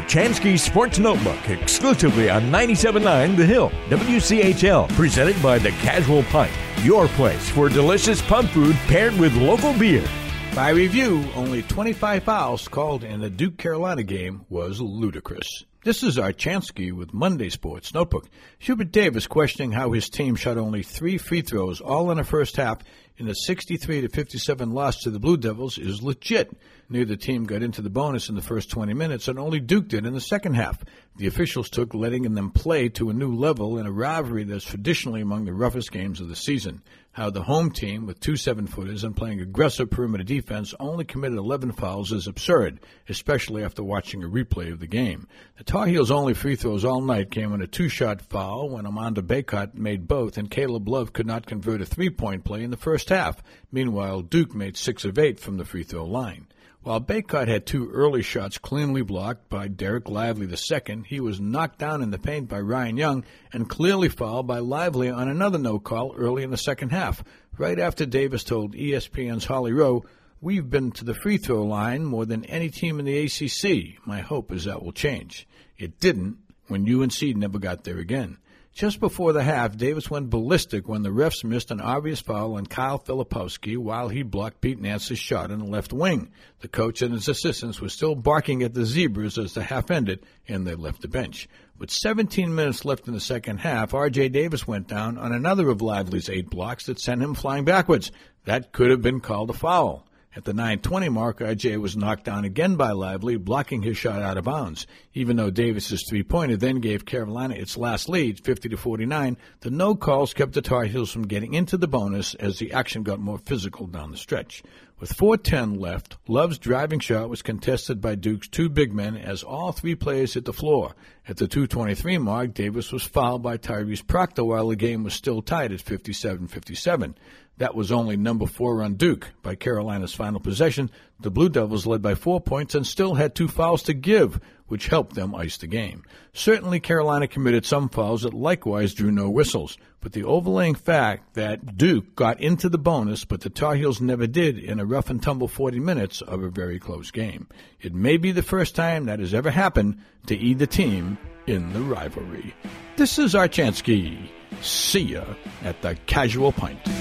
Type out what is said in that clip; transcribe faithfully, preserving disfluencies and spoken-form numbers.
Chansky Sports Notebook, exclusively on ninety-seven point nine The Hill, W C H L, presented by The Casual Pint, your place for delicious pub food paired with local beer. By review, only twenty-five fouls called in the Duke-Carolina game was ludicrous. This is our Chansky with Monday Sports Notebook. Hubert Davis questioning how his team shot only three free throws, all in the first half, in a sixty-three to fifty-seven loss to the Blue Devils is legit. Neither team got into the bonus in the first twenty minutes, and only Duke did in the second half. The officials took letting them play to a new level in a rivalry that's traditionally among the roughest games of the season. How the home team, with two seven-footers and playing aggressive perimeter defense, only committed eleven fouls is absurd, especially after watching a replay of the game. The Tar Heels' only free throws all night came on a two-shot foul when Amanda Baycott made both, and Caleb Love could not convert a three-point play in the first half. Meanwhile, Duke made six of eight from the free throw line. While Baycott had two early shots cleanly blocked by Derek Lively the second, he was knocked down in the paint by Ryan Young and clearly fouled by Lively on another no-call early in the second half. Right after Davis told E S P N's Holly Rowe, "We've been to the free throw line more than any team in the A C C. My hope is that will change." It didn't when U N C never got there again. Just before the half, Davis went ballistic when the refs missed an obvious foul on Kyle Filipowski while he blocked Pete Nance's shot in the left wing. The coach and his assistants were still barking at the Zebras as the half ended, and they left the bench. With seventeen minutes left in the second half, R J Davis went down on another of Lively's eight blocks that sent him flying backwards. That could have been called a foul. At the nine twenty mark, R J was knocked down again by Lively, blocking his shot out of bounds. Even though Davis's three-pointer then gave Carolina its last lead, fifty to forty-nine, the no calls kept the Tar Heels from getting into the bonus as the action got more physical down the stretch. With four ten left, Love's driving shot was contested by Duke's two big men as all three players hit the floor. At the two twenty-three mark, Davis was fouled by Tyrese Proctor while the game was still tied at fifty-seven fifty-seven. That was only number four on Duke. By Carolina's final possession, the Blue Devils led by four points and still had two fouls to give, which helped them ice the game. Certainly Carolina committed some fouls that likewise drew no whistles, but the overlaying fact that Duke got into the bonus but the Tar Heels never did in a rough-and-tumble forty minutes of a very close game. It may be the first time that has ever happened to either team in the rivalry. This is Archansky. See ya at the Casual Pint.